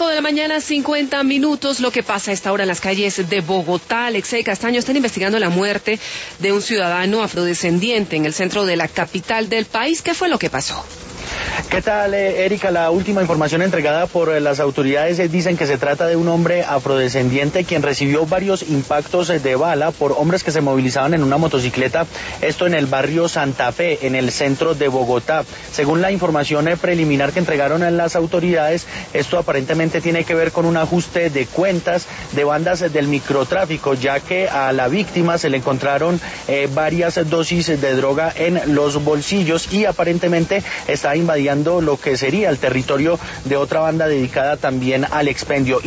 5 de la mañana, 50 minutos. Lo que pasa a esta hora en las calles de Bogotá. Alexei Castaño, están investigando la muerte de un ciudadano afrodescendiente en el centro de la capital del país. ¿Qué fue lo que pasó? ¿Qué tal, Erika? La última información entregada por las autoridades dicen que se trata de un hombre afrodescendiente quien recibió varios impactos de bala por hombres que se movilizaban en una motocicleta, esto en el barrio Santa Fe, en el centro de Bogotá. Según la información preliminar que entregaron a las autoridades, esto aparentemente tiene que ver con un ajuste de cuentas de bandas del microtráfico, ya que a la víctima se le encontraron varias dosis de droga en los bolsillos y aparentemente está invadiendo lo que sería el territorio de otra banda dedicada también al expendio.